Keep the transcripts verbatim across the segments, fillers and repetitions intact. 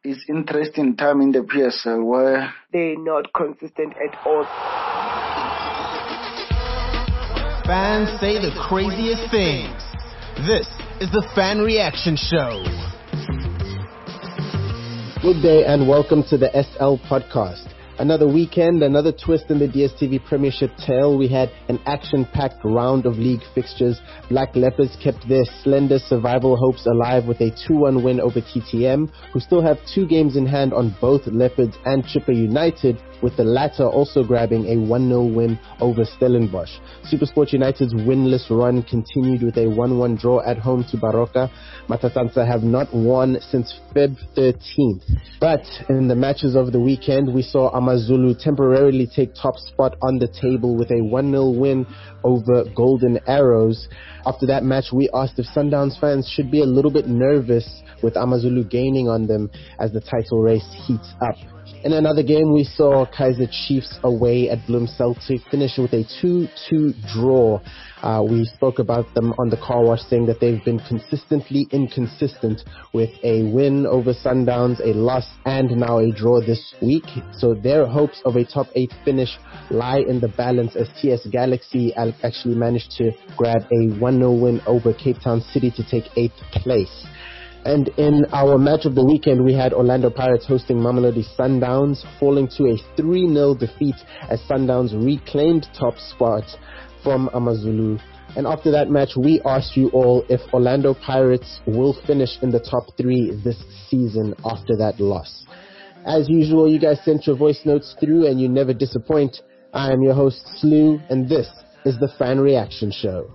It's interesting time in the P S L where they're not consistent at all. Fans say the craziest things. This is the Fan Reaction Show. Good day and welcome to the S L Podcast. Another weekend, another twist in the D S T V Premiership tale. We had an action-packed round of league fixtures. Black Leopards kept their slender survival hopes alive with a two one win over T T M, who still have two games in hand on both Leopards and Chippa United, with the latter also grabbing a one nil win over Stellenbosch. SuperSport United's winless run continued with a one one draw at home to Baroka. Matatansa have not won since February thirteenth. But in the matches of the weekend, we saw AmaZulu temporarily take top spot on the table with a one nil win over Golden Arrows. After that match, we asked if Sundowns fans should be a little bit nervous with AmaZulu gaining on them as the title race heats up. In another game, we saw Kaizer Chiefs away at Bloem Celtic finish with a two two draw. Uh, we spoke about them on the car wash, saying that they've been consistently inconsistent with a win over Sundowns, a loss, and now a draw this week. So their hopes of a top eight finish lie in the balance as T S Galaxy actually managed to grab a one nil win over Cape Town City to take eighth place. And in our match of the weekend, we had Orlando Pirates hosting Mamelodi Sundowns, falling to a three nil defeat as Sundowns reclaimed top spot from AmaZulu. And after that match, we asked you all if Orlando Pirates will finish in the top three this season after that loss. As usual, you guys sent your voice notes through and you never disappoint. I am your host, Slew, and this is the Fan Reaction Show.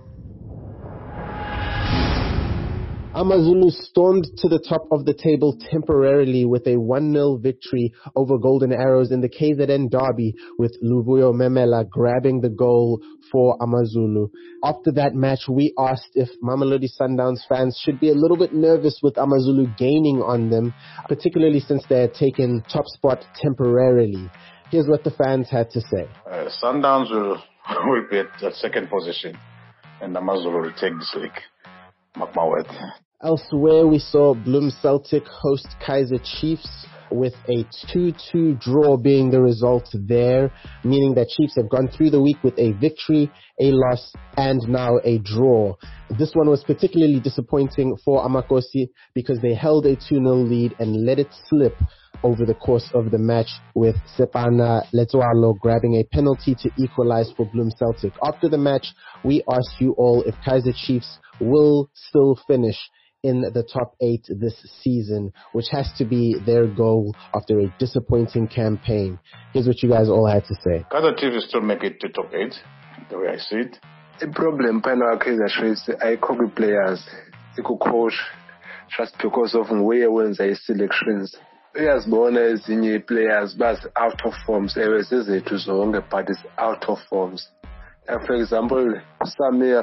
AmaZulu stormed to the top of the table temporarily with a one nil victory over Golden Arrows in the K Z N derby, with Luvuyo Memela grabbing the goal for AmaZulu. After that match, we asked if Mamelodi Sundowns fans should be a little bit nervous with AmaZulu gaining on them, particularly since they had taken top spot temporarily. Here's what the fans had to say. Uh, Sundowns will, will be at the second position, and AmaZulu will take this league. Mark my word. Elsewhere, we saw Bloem Celtic host Kaizer Chiefs with a two two draw being the result there, meaning that Chiefs have gone through the week with a victory, a loss, and now a draw. This one was particularly disappointing for Amakosi because they held a two nil lead and let it slip over the course of the match, with Sepana Letswalo grabbing a penalty to equalize for Bloem Celtic. After the match, we asked you all if Kaizer Chiefs will still finish in the top eight this season, which has to be their goal after a disappointing campaign. Here's what you guys all had to say. Kaizer Chiefs still make it to top eight, the way I see it. The problem with Kaizer Chiefs, I copy players, I coach, just because of where when they selections. Uyazibona ezinye players bas out of forms, ewe zizethu zonke, but is out of forms. And for example, Samir,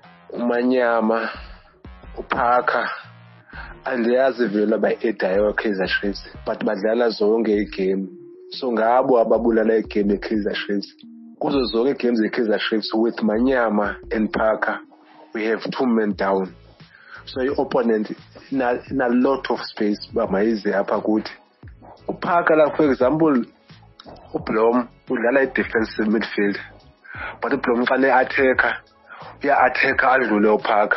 Umanyama, Upaka, and andiyazi vela by edayo Kaizer Chiefs, but badlala zonke igame. So ngabo ababulala igame eKaizer Chiefs. Kuzo zonke games eKaizer Chiefs with Manyama and Parker, we have two men down. So your opponent in a, in a lot of space, but my easy upper good. Upaka, like for example, Ublom udlala a defensive midfield, but Ublom can attacker, we are attacker adlule Upaka.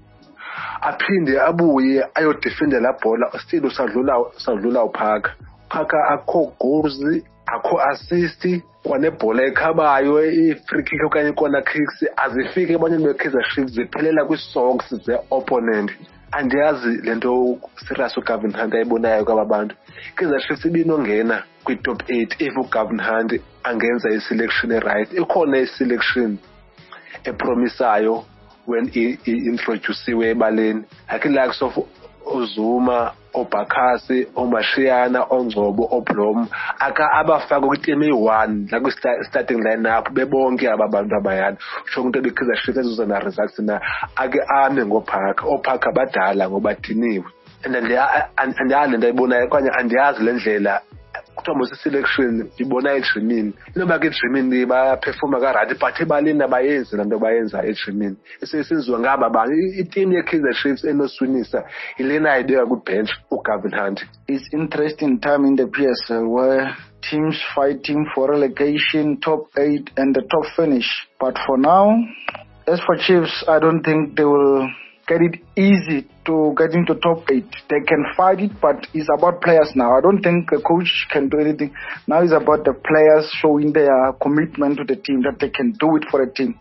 Aphinde abuye ayo defender la bola, still usadlula usadlula Upaka. Upaka akho goals, akho assist, kwane bola ekhabayo, i-free kick okanye corner kicks azifike ebantwini beKaizer Chiefs ziphelela kwi-socks ze-opponent. Andiyazi lento serious uGavin Hunt ayibonayo kwabantu. Kaizer Chiefs ibinongena kwi-top eight if uGavin Hunt angenza i-selection right. Ikhona i-selection epromisayo when i-introduciwe ebaleni. Like likes of Uzuma, Obakasi, Omashiana, Ongcobo, Oblom, aka abafaka ku-team eyi-one la kwi-starting line-up bebonke ababantu abayana. Sho ukuthi beKaizer Chiefs ezozana results na ake ame ngoParker. OParker badala ngoba diniwe. And andiyazi lento ayibonayo kwanye andiyazi le ndlela after most selection ibona eDreamini noba ke eDreamini bayaperforma ka-right but ebalini abayenzi lanto abayenza eDreamini esesenziwa ngaba ba i-team ye-Kaizer Chiefs enoswinisa ilena idea ku-bench uGavin Hunt. It's interesting time in the P S L where teams fighting for relegation, top eight and the top finish. But for now, as for Chiefs, I don't think they will get it easy to get into top eight. They can fight it, but it's about players now. I don't think a coach can do anything. Now it's about the players showing their commitment to the team, that they can do it for the team.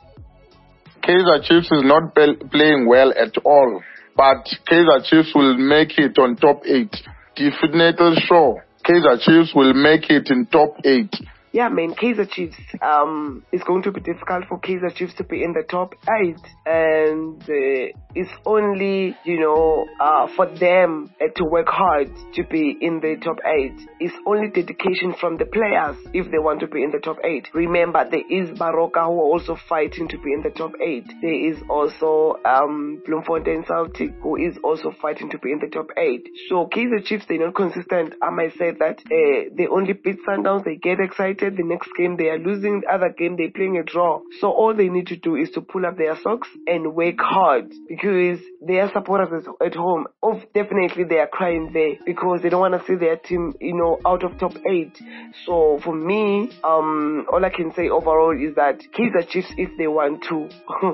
Kaizer Chiefs is not playing well at all, but Kaizer Chiefs will make it on top eight. Definitely sure Kaizer Chiefs will make it in top eight. Yeah, man, Kaizer Chiefs, um, it's going to be difficult for Kaizer Chiefs to be in the top eight, and uh, it's only, you know, uh, for them uh, to work hard to be in the top eight. It's only dedication from the players if they want to be in the top eight. Remember, there is Baroka who are also fighting to be in the top eight. There is also um, Bloemfontein Celtic who is also fighting to be in the top eight. So Kaizer Chiefs, they're not consistent. I might say that uh, they only beat Sundowns, they get excited. The next game they are losing, the other game they're playing a draw. So all they need to do is to pull up their socks and work hard, because their supporters at home, oh, definitely they are crying there because they don't want to see their team, you know, out of top eight. So for me, um, all I can say overall is that Kaizer Chiefs, if they want to,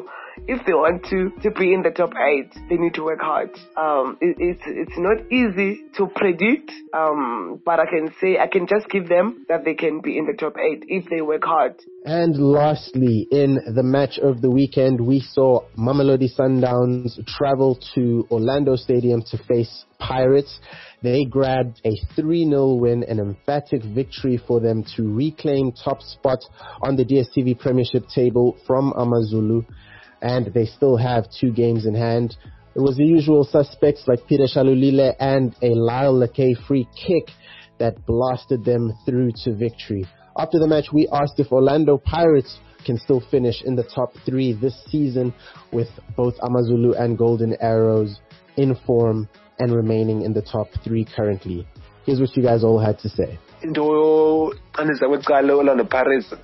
if they want to, to be in the top eight, they need to work hard. Um, it, it's it's not easy to predict, um, but I can say, I can just give them that they can be in the top eight if they work hard. And lastly, in the match of the weekend, we saw Mamelodi Sundowns travel to Orlando Stadium to face Pirates. They grabbed a three nil win, an emphatic victory for them to reclaim top spot on the D S T V Premiership table from AmaZulu. And they still have two games in hand. It was the usual suspects like Peter Shalulile and a Lyle Lakay free kick that blasted them through to victory. After the match, we asked if Orlando Pirates can still finish in the top three this season with both AmaZulu and Golden Arrows in form and remaining in the top three currently. Here's what you guys all had to say. Into Orlando Pirates,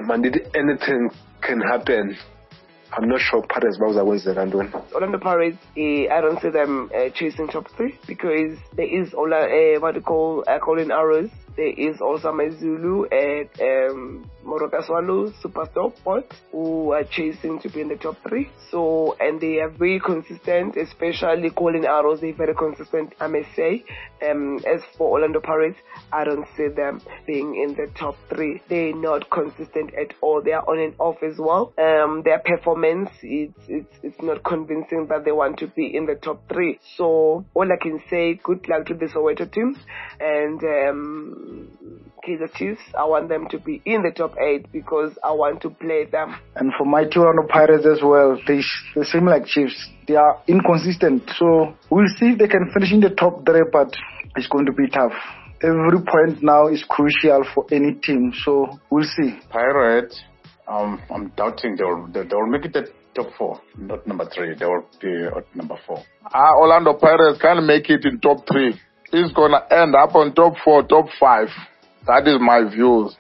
anything can happen. I'm not sure Pirates Bauza Orlando Pirates, uh, I don't see them uh, chasing top three because there is all uh, what they call uh, Golden Arrows. There is also AmaZulu and um, Moroka Swallows, Superstore Port, who are chasing to be in the top three. So, and they are very consistent, especially Golden Arrows. They're very consistent, I may say. Um, as for Orlando Pirates, I don't see them being in the top three. They're not consistent at all. They are on and off as well. Um, their performance, it's, it's, it's not convincing that they want to be in the top three. So, all I can say, good luck to the Soweto team. And, um, Kaizer Chiefs, I want them to be in the top eight because I want to play them. And for my two Orlando Pirates as well, they, they seem like Chiefs. They are inconsistent. So we'll see if they can finish in the top three, but it's going to be tough. Every point now is crucial for any team. So we'll see. Pirates, um, I'm doubting they'll, they'll make it at top four, not number three. They will be at number four. Ah, Orlando Pirates can't make it in top three. It's going to end up on top four, top five. That is my views.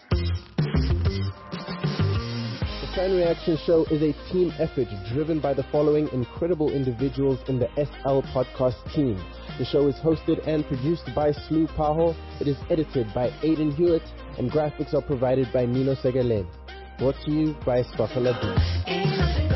The Fan Reaction Show is a team effort driven by the following incredible individuals in the S L podcast team. The show is hosted and produced by Slu Paho. It is edited by Aidan Hewitt, and graphics are provided by Nino Segalen. Brought to you by Stoffel Adu.